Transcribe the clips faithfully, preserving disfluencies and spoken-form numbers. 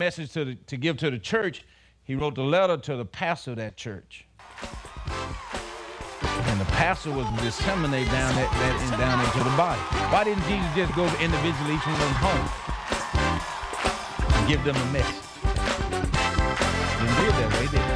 message to, the, to give to the church, he wrote the letter to the pastor of that church. And the pastor was disseminate down that, that and down into the body. Why didn't Jesus just go individually each one of them home and give them a message? Didn't do it that way, did he?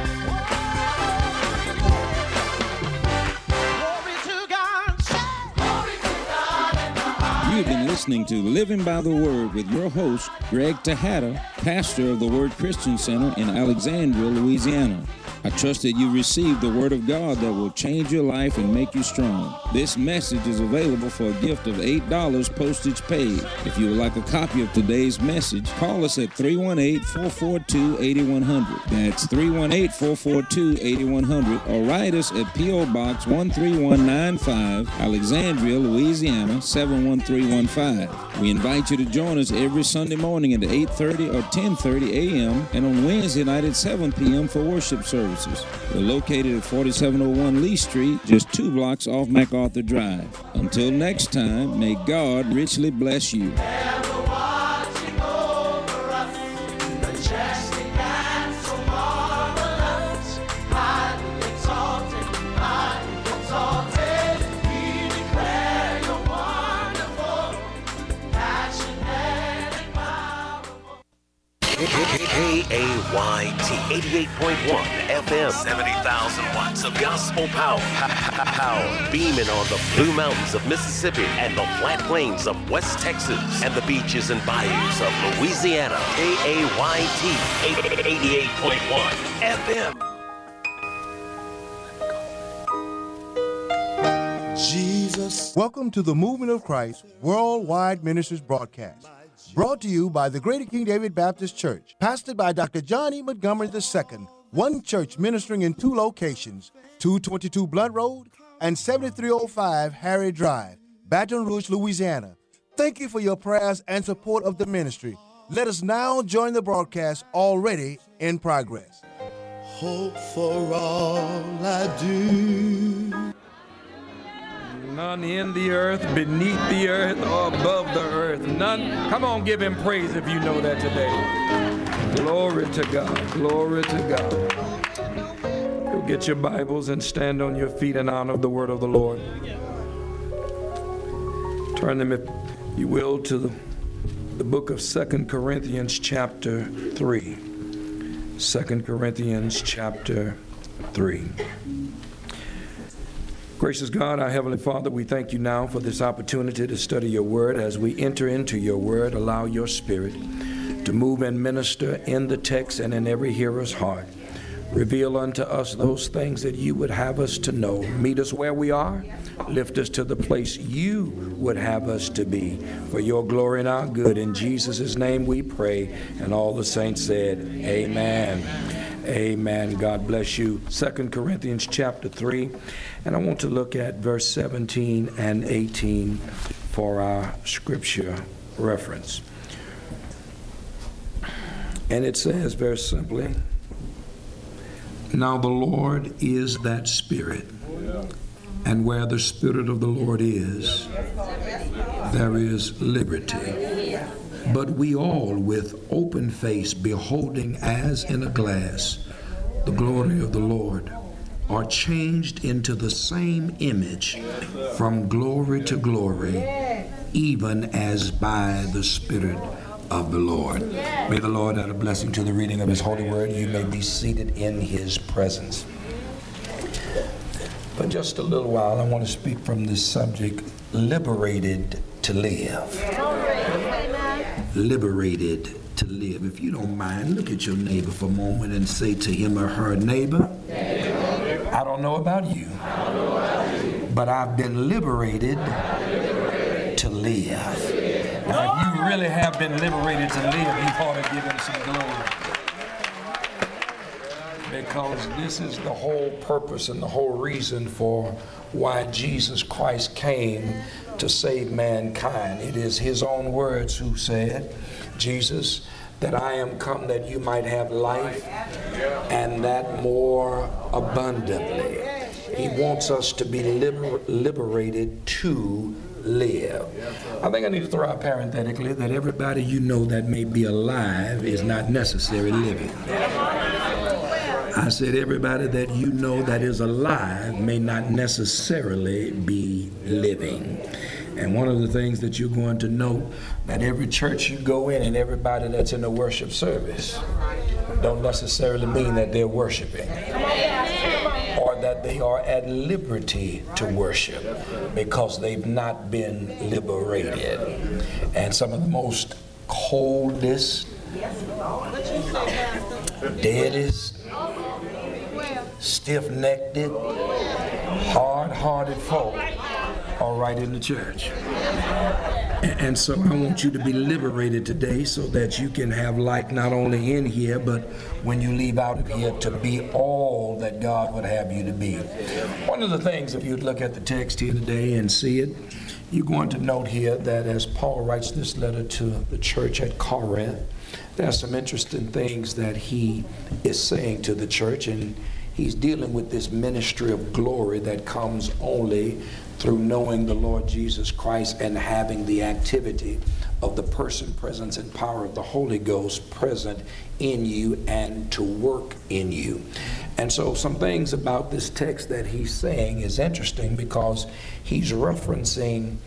You've been listening to Living by the Word with your host, Greg Tejada, pastor of the Word Christian Center in Alexandria, Louisiana. I trust that you received the Word of God that will change your life and make you strong. This message is available for a gift of eight dollars postage paid. If you would like a copy of today's message, call us at three one eight, four four two, eight one zero zero. That's three one eight, four four two, eight one zero zero, or write us at P O Box one three one nine five, Alexandria, Louisiana, seven one three one five. We invite you to join us every Sunday morning at eight thirty or ten thirty a.m. and on Wednesday night at seven p.m. for worship services. We're located at forty-seven oh one Lee Street, just two blocks off MacArthur Drive. Until next time, may God richly bless you. K A Y T eighty-eight point one F M, seventy thousand watts of gospel power. Power beaming on the Blue Mountains of Mississippi and the flat plains of West Texas and the beaches and bayous of Louisiana. K A Y T eighty-eight point one F M. Jesus. Welcome to the Movement of Christ Worldwide Ministries broadcast. Brought to you by the Greater King David Baptist Church, pastored by Doctor John E. Montgomery the Second, one church ministering in two locations, two twenty-two Blunt Road and seventy-three oh five Harry Drive, Baton Rouge, Louisiana. Thank you for your prayers and support of the ministry. Let us now join the broadcast already in progress. Hope for all I do. None in the earth, beneath the earth, or above the earth. None. Come on, give him praise if you know that today. Glory to God. Glory to God. Go get your Bibles and stand on your feet in honor of the word of the Lord. Turn them, if you will, to the, the book of Second Corinthians chapter three. Second Corinthians chapter three. Gracious God, our Heavenly Father, we thank you now for this opportunity to study your word. As we enter into your word, allow your spirit to move and minister in the text and in every hearer's heart. Reveal unto us those things that you would have us to know. Meet us where we are. Lift us to the place you would have us to be. For your glory and our good. In Jesus' name we pray. And all the saints said, amen. Amen. God bless you. Second Corinthians chapter three. And I want to look at verse seventeen and eighteen for our scripture reference. And it says very simply, now the Lord is that Spirit, and where the Spirit of the Lord is, there is liberty. But we all, with open face, beholding as in a glass the glory of the Lord, are changed into the same image from glory to glory, even as by the Spirit of the Lord. May the Lord add a blessing to the reading of his holy word. You may be seated in his presence. For just a little while, I want to speak from this subject, liberated to live. Liberated to live. If you don't mind, look at your neighbor for a moment and say to him or her, neighbor, I don't know about you, but I've been liberated to live. Now, if you really have been liberated to live, you ought to give him some glory. Because this is the whole purpose and the whole reason for why Jesus Christ came to save mankind. It is his own words who said, Jesus, that I am come that you might have life and that more abundantly. He wants us to be liber- liberated to live. I think I need to throw out parenthetically that everybody you know that may be alive is not necessarily living. I said everybody that you know that is alive may not necessarily be living. And one of the things that you're going to know, that every church you go in and everybody that's in the worship service don't necessarily mean that they're worshiping or that they are at liberty to worship, because they've not been liberated. And some of the most coldest, deadest, stiff-necked, hard-hearted folk are right in the church. And so I want you to be liberated today so that you can have light not only in here, but when you leave out of here, to be all that God would have you to be. One of the things, if you'd look at the text here today and see it, you're going to note here that as Paul writes this letter to the church at Corinth, there are some interesting things that he is saying to the church, and he's dealing with this ministry of glory that comes only through knowing the Lord Jesus Christ and having the activity of the person, presence, and power of the Holy Ghost present in you and to work in you. And so some things about this text that he's saying is interesting, because he's referencing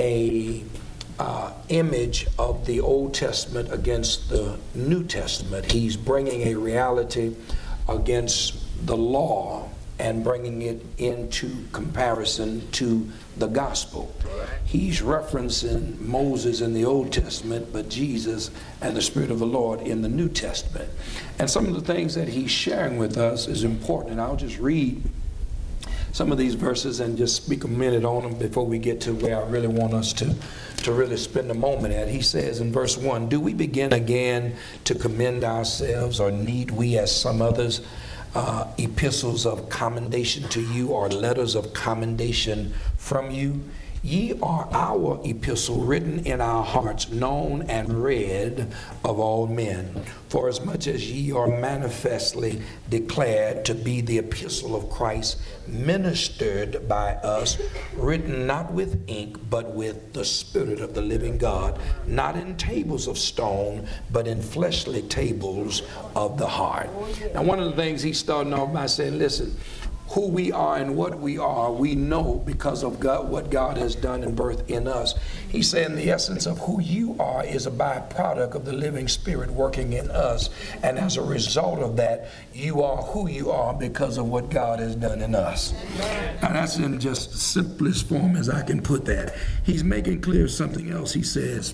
a uh, image of the Old Testament against the New Testament. He's bringing a reality against the law and bringing it into comparison to the gospel. He's referencing Moses in the Old Testament, but Jesus and the Spirit of the Lord in the New Testament. And some of the things that he's sharing with us is important. And I'll just read some of these verses and just speak a minute on them before we get to where I really want us to, to really spend a moment at. He says in verse one, "Do we begin again to commend ourselves, or need we, as some others, Uh, epistles of commendation to you, or letters of commendation from you? Ye are our epistle, written in our hearts, known and read of all men. For as much as ye are manifestly declared to be the epistle of Christ, ministered by us, written not with ink, but with the Spirit of the living God, not in tables of stone, but in fleshly tables of the heart." Now, one of the things he's starting off by saying, listen, who we are and what we are, we know because of God, what God has done and birthed in us. He's saying the essence of who you are is a byproduct of the living Spirit working in us. And as a result of that, you are who you are because of what God has done in us. And that's in just the simplest form as I can put that. He's making clear something else. He says,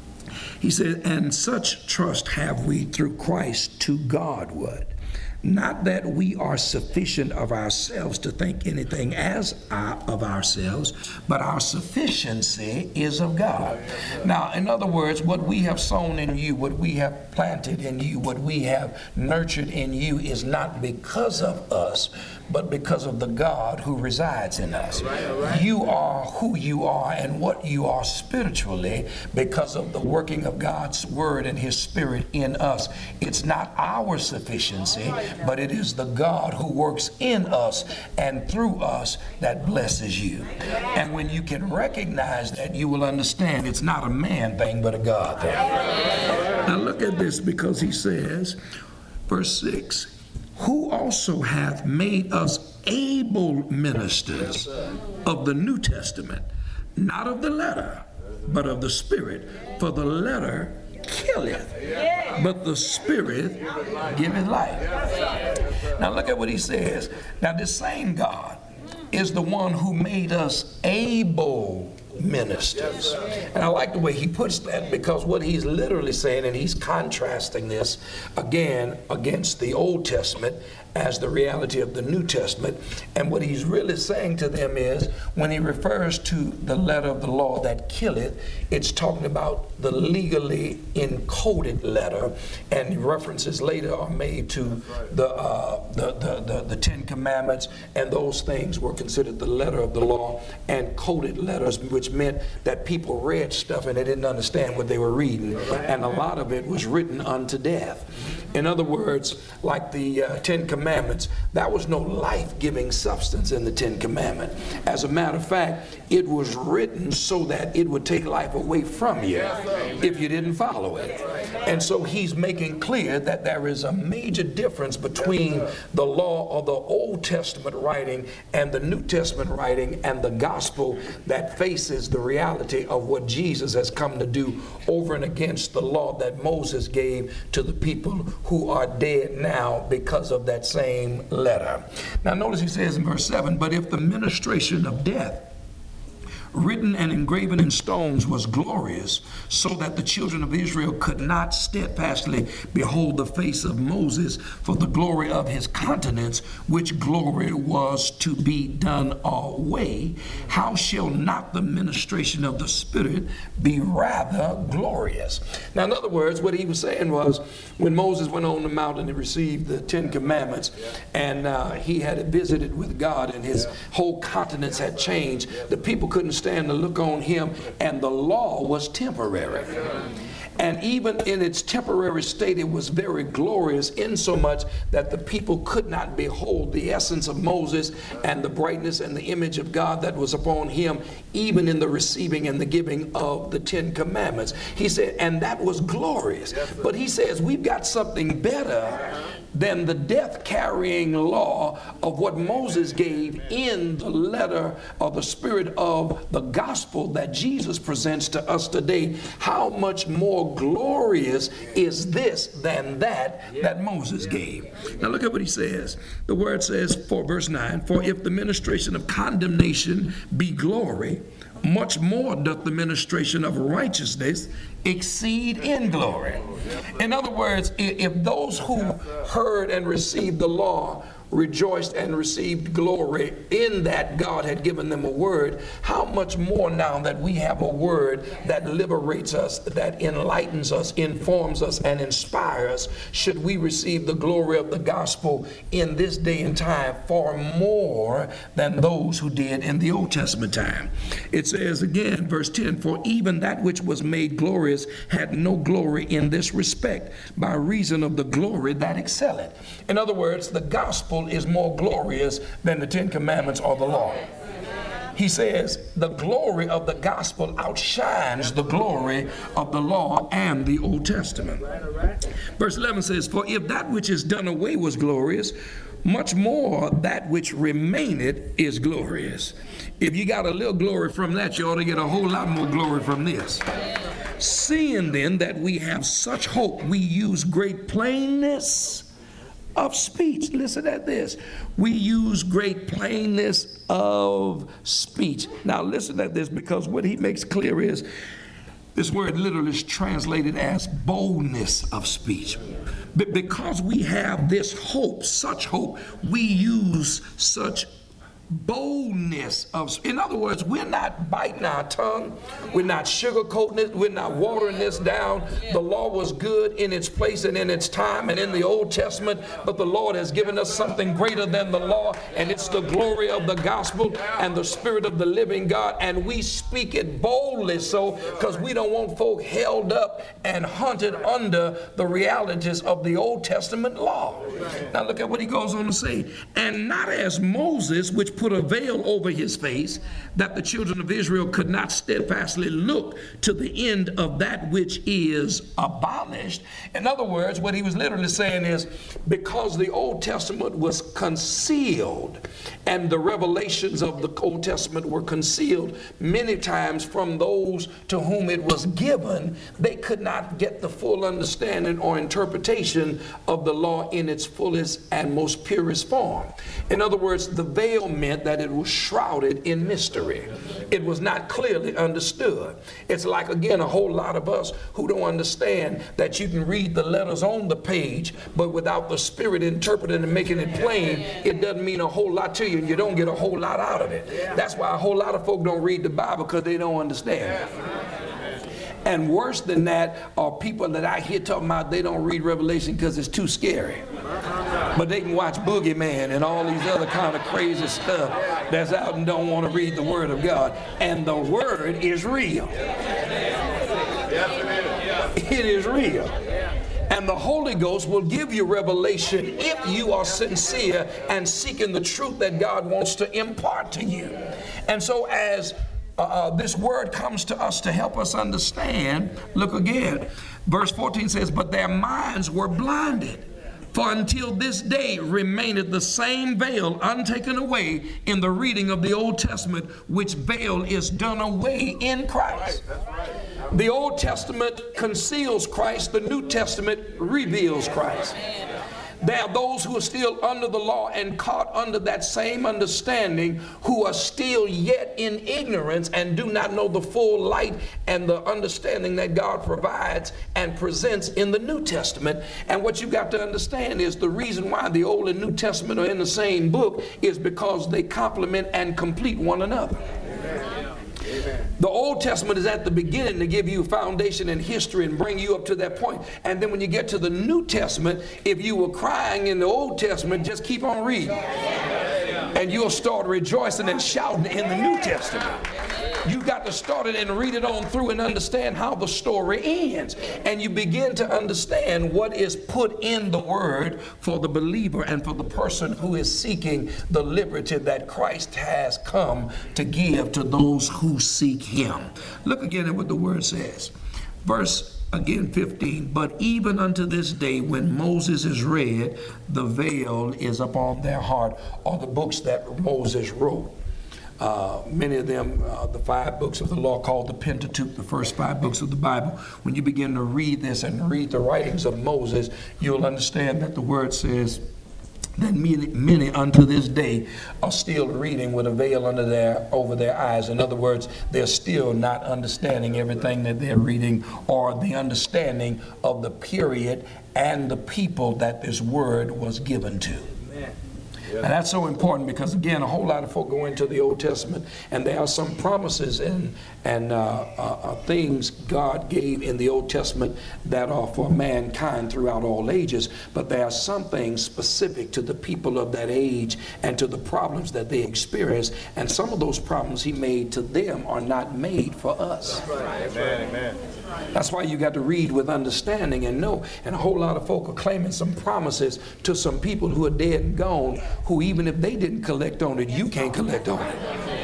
he says, "And such trust have we through Christ to Godward. Not that we are sufficient of ourselves to think anything as our, of ourselves, but our sufficiency is of God." Now, in other words, what we have sown in you, what we have planted in you, what we have nurtured in you is not because of us, but because of the God who resides in us. Right, right. You are who you are and what you are spiritually because of the working of God's Word and His Spirit in us. It's not our sufficiency, but it is the God who works in us and through us that blesses you. And when you can recognize that, you will understand it's not a man thing, but a God thing. Now look at this, because he says, verse six, "Who also hath made us able ministers of the New Testament, not of the letter, but of the Spirit. For the letter killeth, but the Spirit giveth life." Now look at what he says. Now this same God is the one who made us able ministers. And I like the way he puts that, because what he's literally saying, and he's contrasting this again against the Old Testament as the reality of the New Testament. And what he's really saying to them is, when he refers to the letter of the law that killeth, it's talking about the legally encoded letter, and references later are made to the, uh, the, the, the, the Ten Commandments, and those things were considered the letter of the law, and coded letters, which meant that people read stuff and they didn't understand what they were reading, and a lot of it was written unto death. In other words, like the uh, Ten Commandments, that was no life-giving substance in the Ten Commandments. As a matter of fact, it was written so that it would take life away from you if you didn't follow it. And so he's making clear that there is a major difference between the law of the Old Testament writing and the New Testament writing and the gospel that faces the reality of what Jesus has come to do over and against the law that Moses gave to the people who are dead now because of that same letter. Now notice he says in verse seven, but if the ministration of death written and engraven in stones was glorious, so that the children of Israel could not steadfastly behold the face of Moses for the glory of his countenance, which glory was to be done away, how shall not the ministration of the Spirit be rather glorious? Now, in other words, what he was saying was, when Moses went on the mountain and received the Ten Commandments, and uh, he had visited with God, and his whole countenance had changed, the people couldn't stand to look on him, and the law was temporary. And even in its temporary state, it was very glorious, in so much that the people could not behold the essence of Moses and the brightness and the image of God that was upon him, even in the receiving and the giving of the Ten Commandments. He said, and that was glorious. But he says, we've got something better than the death-carrying law of what Moses gave in the letter of the spirit of the gospel that Jesus presents to us today. How much more glorious is this than that that Moses gave? Now look at what he says. The word says, for verse nine, for if the ministration of condemnation be glory, much more doth the ministration of righteousness exceed in glory. In other words, if those who heard and received the law rejoiced and received glory in that God had given them a word, how much more now that we have a word that liberates us, that enlightens us, informs us, and inspires, should we receive the glory of the gospel in this day and time far more than those who did in the Old Testament time. It says again, verse ten, for even that which was made glorious had no glory in this respect, by reason of the glory that excelleth. In other words, the gospel is more glorious than the Ten Commandments or the law. He says the glory of the gospel outshines the glory of the law and the Old Testament. Verse eleven says, for if that which is done away was glorious, much more that which remaineth is glorious. If you got a little glory from that, you ought to get a whole lot more glory from this. Seeing then that we have such hope, we use great plainness of speech. Listen at this. We use great plainness of speech. Now listen at this, because what he makes clear is this word literally is translated as boldness of speech. But because we have this hope, such hope, we use such boldness of, in other words, we're not biting our tongue, we're not sugarcoating it, we're not watering this down. The law was good in its place and in its time and in the Old Testament, but the Lord has given us something greater than the law, and it's the glory of the gospel and the spirit of the living God, and we speak it boldly, so because we don't want folk held up and hunted under the realities of the Old Testament law. Now look at what he goes on to say, and not as Moses, which put a veil over his face, that the children of Israel could not steadfastly look to the end of that which is abolished. In other words, what he was literally saying is, because the Old Testament was concealed and the revelations of the Old Testament were concealed many times from those to whom it was given, they could not get the full understanding or interpretation of the law in its fullest and most purest form. In other words, the veil meant that it was shrouded in mystery. It was not clearly understood. It's like, again, a whole lot of us who don't understand that you can read the letters on the page, but without the Spirit interpreting and making it plain, it doesn't mean a whole lot to you, and you don't get a whole lot out of it. That's why a whole lot of folk don't read the Bible, because they don't understand it. And worse than that are people that I hear talking about they don't read Revelation because it's too scary. But they can watch Boogeyman and all these other kind of crazy stuff that's out and don't want to read the Word of God. And the Word is real. It is real. And And the Holy Ghost will give you revelation if you are sincere and seeking the truth that God wants to impart to you. And so as uh, this word comes to us to help us understand, look again. Verse fourteen says, but their minds were blinded. For until this day remaineth the same veil untaken away in the reading of the Old Testament, which veil is done away in Christ. The Old Testament conceals Christ, the New Testament reveals Christ. There are those who are still under the law and caught under that same understanding, who are still yet in ignorance and do not know the full light and the understanding that God provides and presents in the New Testament. And what you've got to understand is the reason why the Old and New Testament are in the same book is because they complement and complete one another. The Old Testament is at the beginning to give you foundation and history and bring you up to that point. And then when you get to the New Testament, if you were crying in the Old Testament, just keep on reading. And you'll start rejoicing and shouting in the New Testament. You got to start it and read it on through and understand how the story ends. And you begin to understand what is put in the word for the believer and for the person who is seeking the liberty that Christ has come to give to those who seek him. Look again at what the word says. Verse again fifteen, but even unto this day when Moses is read, the veil is upon their heart, or the books that Moses wrote. Uh, many of them, uh, the five books of the law called the Pentateuch, the first five books of the Bible. When you begin to read this and read the writings of Moses, you'll understand that the word says that many, many unto this day are still reading with a veil under their, over their eyes. In other words, they're still not understanding everything that they're reading, or the understanding of the period and the people that this word was given to. Amen. And that's so important because, again, a whole lot of folk go into the Old Testament and there are some promises and, and uh, uh, uh, things God gave in the Old Testament that are for mankind throughout all ages, but there are some things specific to the people of that age and to the problems that they experience, and some of those problems he made to them are not made for us. That's right. Amen, amen. That's why you got to read with understanding and know. And a whole lot of folk are claiming some promises to some people who are dead and gone, who even if they didn't collect on it, you can't collect on it.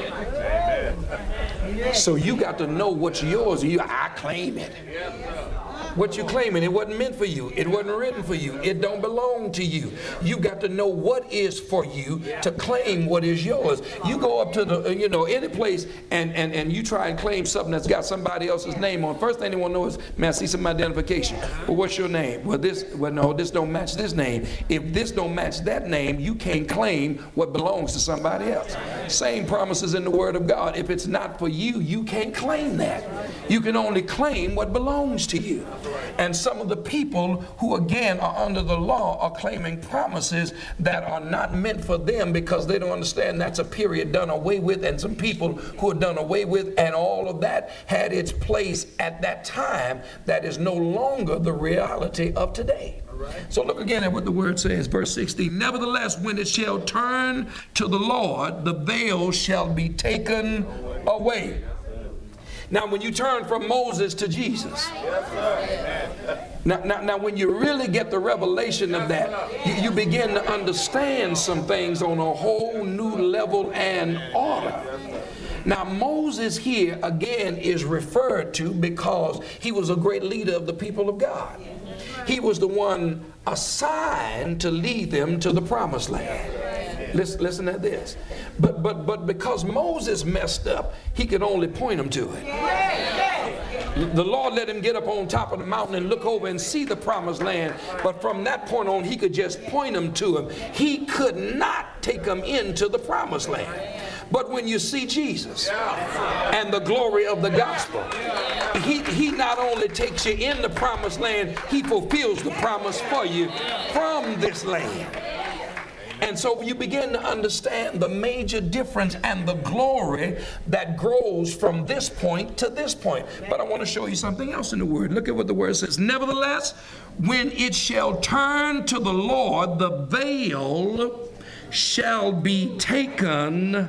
Amen. So you got to know what's yours. You, I claim it. What you claiming, it wasn't meant for you. It wasn't written for you. It don't belong to you. You got to know what is for you to claim what is yours. You go up to the, you know, any place and, and, and you try and claim something that's got somebody else's name on. First thing they want to know is, man, I see some identification. Well, what's your name? Well, this, well, no, this don't match this name. If this don't match that name, you can't claim what belongs to somebody else. Same promises in the Word of God. If it's not for you, you can't claim that. You can only claim what belongs to you. And some of the people who, again, are under the law are claiming promises that are not meant for them because they don't understand that's a period done away with, and some people who are done away with, and all of that had its place at that time that is no longer the reality of today. So look again at what the word says, verse sixteen. Nevertheless, when it shall turn to the Lord, the veil shall be taken away. Now, when you turn from Moses to Jesus, now, now, now when you really get the revelation of that, you, you begin to understand some things on a whole new level and order. Now, Moses here, again, is referred to because he was a great leader of the people of God. He was the one assigned to lead them to the promised land. Listen, listen to this. But, but, but because Moses messed up, he could only point them to it. The Lord let him get up on top of the mountain and look over and see the promised land. But from that point on, he could just point them to him. He could not take them into the promised land. But when you see Jesus and the glory of the gospel, he, he not only takes you in the promised land, he fulfills the promise for you from this land. And so you begin to understand the major difference and the glory that grows from this point to this point. But I want to show you something else in the word. Look at what the word says. Nevertheless, when it shall turn to the Lord, the veil shall be taken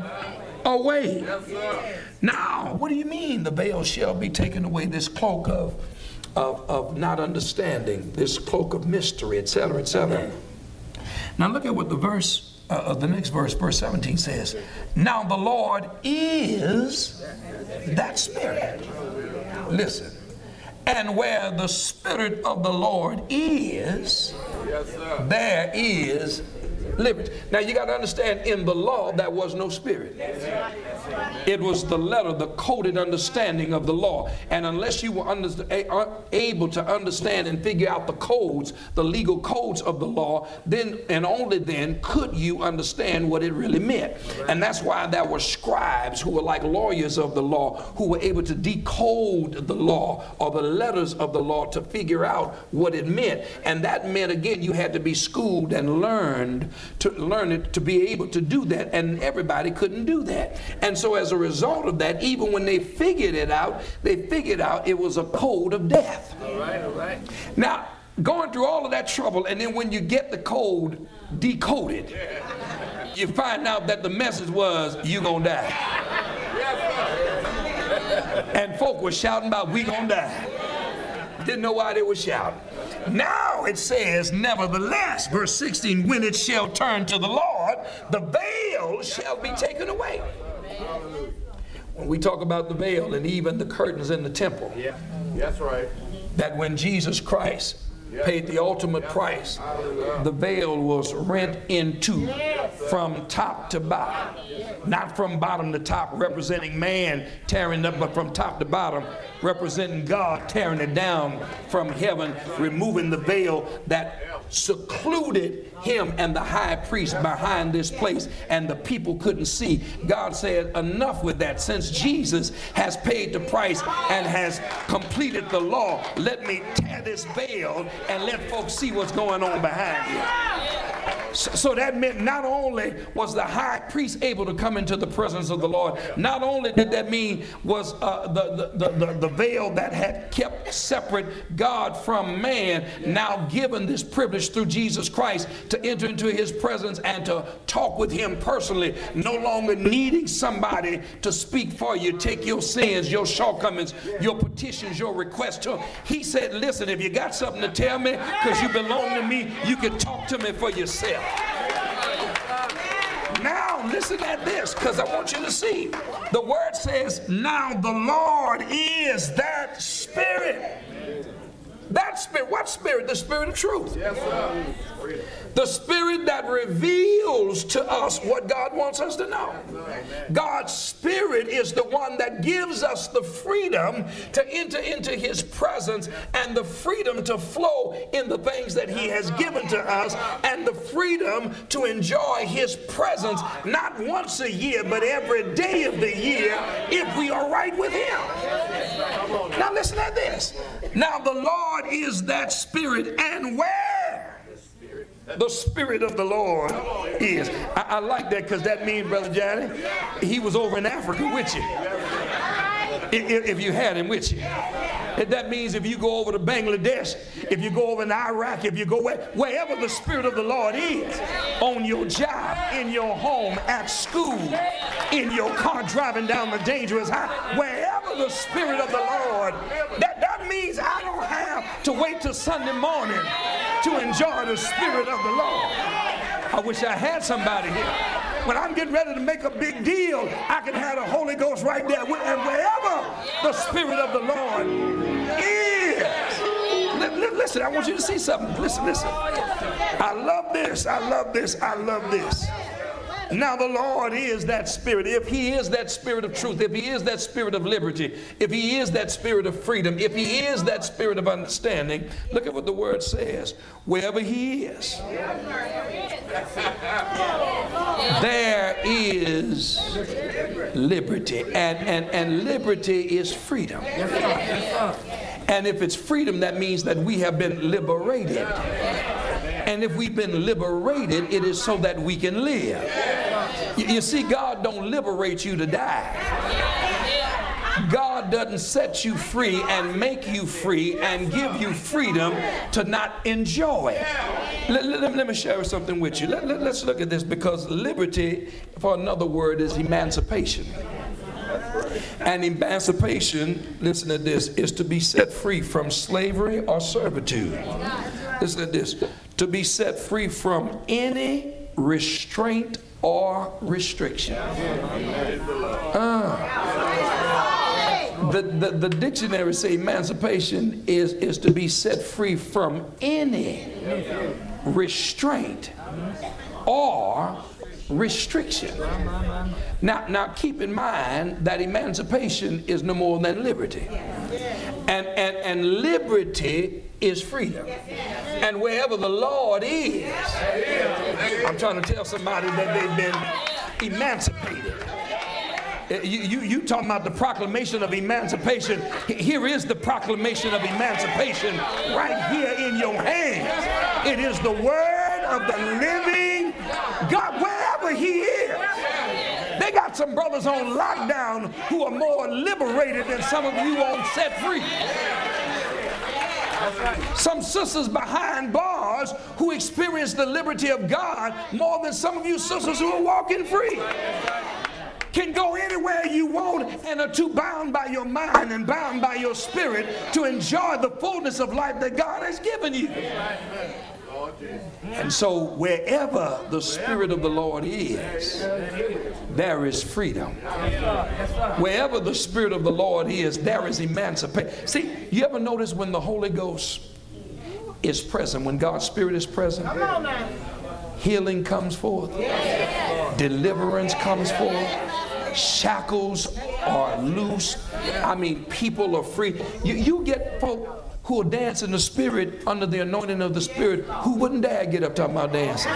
away. Now, what do you mean the veil shall be taken away? This cloak of of, of not understanding, this cloak of mystery, et cetera, et cetera. Now look at what the verse, uh, the next verse, verse seventeen says. Now the Lord is that Spirit. Listen. And where the Spirit of the Lord is, there is liberty. Now you got to understand, in the law there was no spirit. It was the letter, the coded understanding of the law. And unless you were under, able to understand and figure out the codes, the legal codes of the law, then and only then could you understand what it really meant. And that's why there were scribes who were like lawyers of the law, who were able to decode the law or the letters of the law to figure out what it meant. And that meant, again, you had to be schooled and learned to learn it to be able to do that, and everybody couldn't do that. And so as a result of that, even when they figured it out, they figured out it was a code of death. All right, all right. Now, going through all of that trouble, and then when you get the code decoded, you find out that the message was, you gonna die. And folk were shouting about, we gonna die. Didn't know why they were shouting. Now it says, nevertheless, verse sixteen, when it shall turn to the Lord, the veil shall be taken away. When we talk about the veil and even the curtains in the temple, yeah, that's right. That when Jesus Christ paid the ultimate price, the veil was rent in two from top to bottom. Not from bottom to top, representing man tearing up, but from top to bottom, representing God tearing it down from heaven, removing the veil that secluded him and the high priest behind this place, and the people couldn't see. God said, enough with that. Since Jesus has paid the price and has completed the law, let me tear this veil and let folks see what's going on behind you. So, so that meant not only was the high priest able to come into the presence of the Lord, not only did that mean was uh, the, the, the, the veil that had kept separate God from man now given this privilege through Jesus Christ to enter into his presence and to talk with him personally, no longer needing somebody to speak for you, take your sins, your shortcomings, your petitions, your requests to him. He said, listen, if you got something to tell me because you belong to me, you can talk to me for yourself. Now listen at this, because I want you to see. The word says, now the Lord is that Spirit. That Spirit. What Spirit? The Spirit of truth. Yes, sir. The Spirit that reveals to us what God wants us to know. God's Spirit is the one that gives us the freedom to enter into his presence and the freedom to flow in the things that he has given to us and the freedom to enjoy his presence not once a year but every day of the year if we are right with him. Now listen at this. Now the Lord is that Spirit, and where the Spirit of the Lord is. I, I like that, because that means, Brother Johnny, he was over in Africa with you. If, if you had him with you. That means if you go over to Bangladesh, if you go over to Iraq, if you go where, wherever the Spirit of the Lord is, on your job, in your home, at school, in your car driving down the dangerous highway, wherever the Spirit of the Lord, that, that means I don't have to wait till Sunday morning to enjoy the Spirit of the Lord. I wish I had somebody here. When I'm getting ready to make a big deal, I can have the Holy Ghost right there. And wherever the Spirit of the Lord is. Listen, I want you to see something. Listen, listen. I love this. I love this. I love this. Now the Lord is that Spirit. If he is that Spirit of truth, if he is that Spirit of liberty, if he is that Spirit of freedom, if he is that Spirit of understanding, look at what the word says. Wherever he is, there is liberty. And, and, and liberty is freedom. And if it's freedom, that means that we have been liberated. And if we've been liberated, it is so that we can live. You, you see, God don't liberate you to die. God doesn't set you free and make you free and give you freedom to not enjoy it. Let, let, let me share something with you. Let, let, let's look at this, because liberty, for another word, is emancipation. And emancipation, listen to this, is to be set free from slavery or servitude. Listen to this, to be set free from any restraint or restriction. Uh, the, the, the dictionary say emancipation is, is to be set free from any restraint or restriction. Now, now keep in mind that emancipation is no more than liberty. And, and, and liberty is freedom. And wherever the Lord is, I'm trying to tell somebody that they've been emancipated. You, you, you talking about the proclamation of emancipation. Here is the proclamation of emancipation right here in your hands. It is the word of the living God, wherever he is. They got some brothers on lockdown who are more liberated than some of you on set free. Some sisters behind bars who experience the liberty of God more than some of you sisters who are walking free. Can go anywhere you want and are too bound by your mind and bound by your spirit to enjoy the fullness of life that God has given you. And so wherever the Spirit of the Lord is, there is freedom. Wherever the Spirit of the Lord is, there is emancipation. See, you ever notice when the Holy Ghost is present, when God's Spirit is present, healing comes forth, deliverance comes forth, shackles are loose. I mean, people are free. You, you get folk who will dance in the Spirit under the anointing of the Spirit who wouldn't dare get up talking about dancing.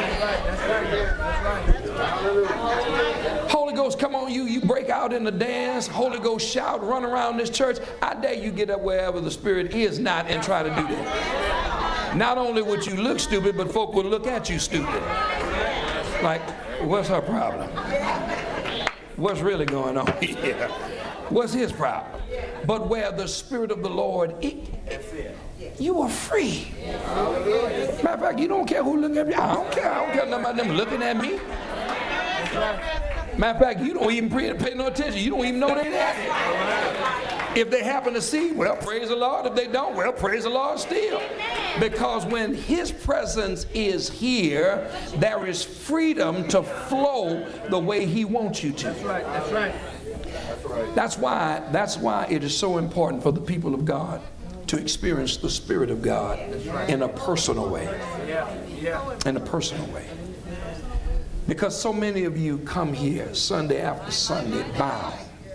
Holy Ghost, come on, you, you break out in the dance. Holy Ghost, shout, run around this church. I dare you get up wherever the Spirit is not and try to do that. Not only would you look stupid, but folk will look at you stupid. Like, what's her problem? What's really going on here? What's his problem? But where the Spirit of the Lord is, you are free. Matter of fact, you don't care who looking at me. I don't care. I don't care nothing about them looking at me. Matter of fact, you don't even pay no attention. You don't even know they're there. If they happen to see, well, praise the Lord. If they don't, well, praise the Lord still. Because when his presence is here, there is freedom to flow the way he wants you to. That's right. That's right. That's why, that's why it is so important for the people of God to experience the Spirit of God in a personal way. In a personal way. Because so many of you come here Sunday after Sunday bound.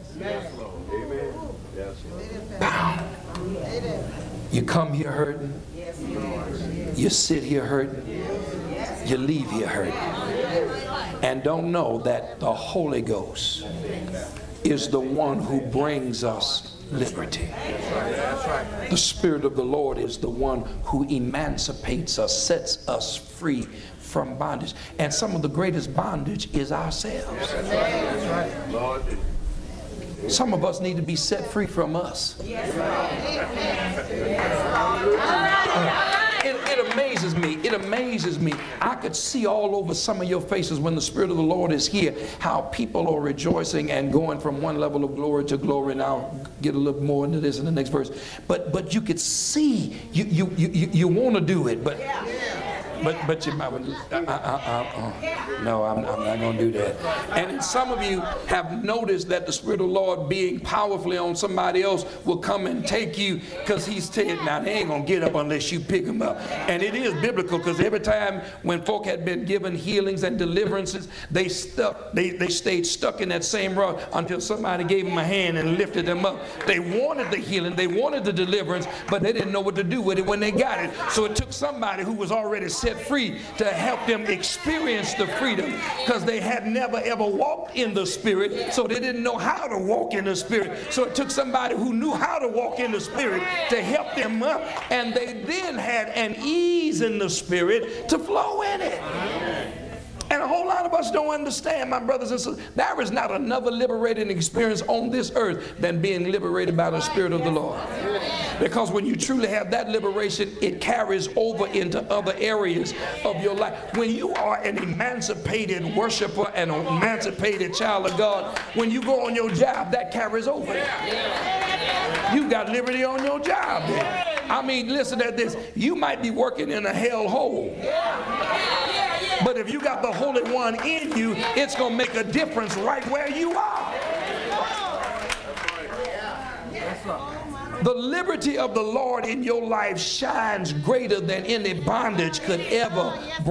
Bound. You come here hurting. You sit here hurting. You leave here hurting. And don't know that the Holy Ghost is the one who brings us liberty. The Spirit of the Lord is the one who emancipates us, sets us free from bondage. And some of the greatest bondage is ourselves. Some of us need to be set free from us. It, it amazes me. It amazes me. I could see all over some of your faces when the Spirit of the Lord is here, how people are rejoicing and going from one level of glory to glory. And I'll get a little more into this in the next verse. But but you could see you you you you, you want to do it, but. But but you might uh, uh, uh, uh, no, I'm, I'm not going to do that. And some of you have noticed that the Spirit of the Lord being powerfully on somebody else will come and take you because he's saying, now they ain't going to get up unless you pick them up. And it is biblical because every time when folk had been given healings and deliverances, they stuck, they, they stayed stuck in that same rod until somebody gave them a hand and lifted them up. They wanted the healing, they wanted the deliverance, but they didn't know what to do with it when they got it. So it took somebody who was already set free to help them experience the freedom because they had never ever walked in the Spirit, so they didn't know how to walk in the Spirit. So it took somebody who knew how to walk in the Spirit to help them up, and they then had an ease in the Spirit to flow in it. And a whole lot of us don't understand, my brothers and sisters, there is not another liberating experience on this earth than being liberated by the Spirit of the Lord. Because when you truly have that liberation, it carries over into other areas of your life. When you are an emancipated worshiper and an emancipated child of God, when you go on your job, that carries over. You got liberty on your job then. I mean, listen to this. You might be working in a hell hole, but if you got the Holy One in you, it's going to make a difference right where you are. The liberty of the Lord in your life shines greater than any bondage could ever bring.